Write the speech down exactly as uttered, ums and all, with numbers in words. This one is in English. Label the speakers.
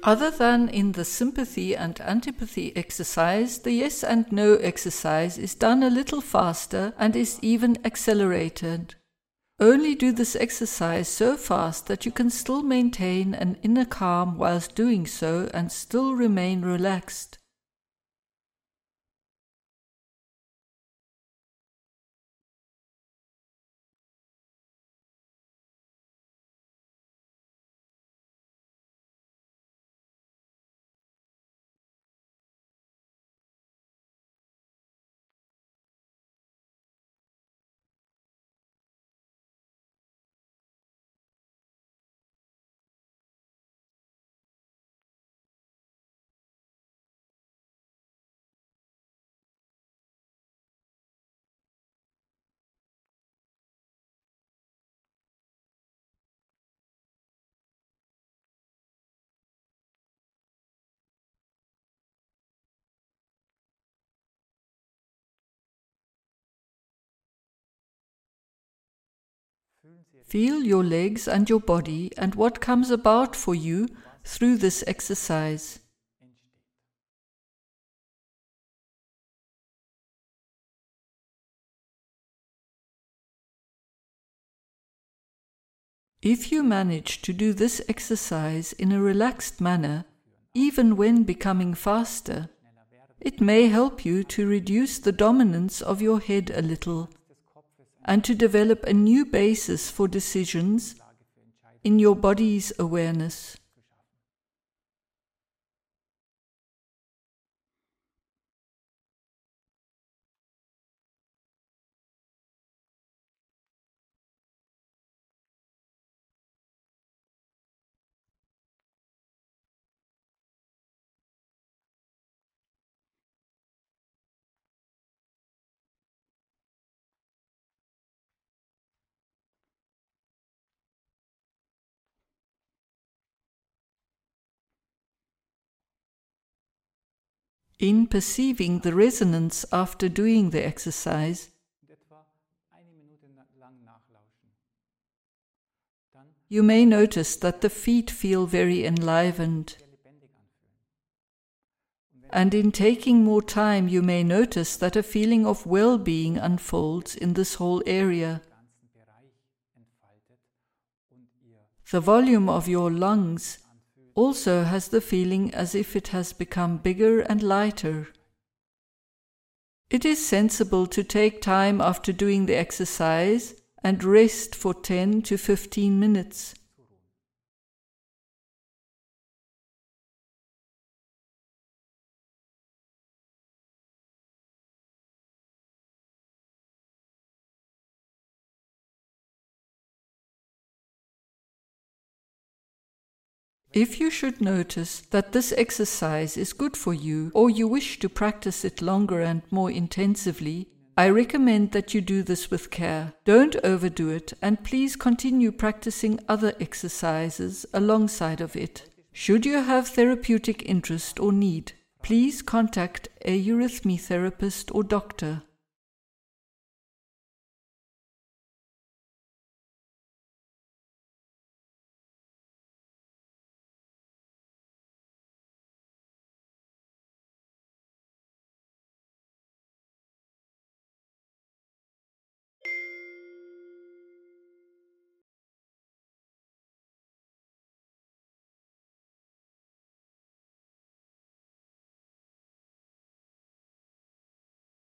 Speaker 1: Other than in the sympathy and antipathy exercise, the yes and no exercise is done a little faster and is even accelerated. Only do this exercise so fast that you can still maintain an inner calm whilst doing so and still remain relaxed. Feel your legs and your body and what comes about for you through this exercise. If you manage to do this exercise in a relaxed manner, even when becoming faster, it may help you to reduce the dominance of your head a little and to develop a new basis for decisions in your body's awareness. In perceiving the resonance after doing the exercise, you may notice that the feet feel very enlivened. And in taking more time, you may notice that a feeling of well-being unfolds in this whole area. The volume of your lungs also has the feeling as if it has become bigger and lighter. It is sensible to take time after doing the exercise and rest for ten to fifteen minutes. If you should notice that this exercise is good for you, or you wish to practice it longer and more intensively, I recommend that you do this with care. Don't overdo it, and please continue practicing other exercises alongside of it. Should you have therapeutic interest or need, please contact a eurythmy therapist or doctor.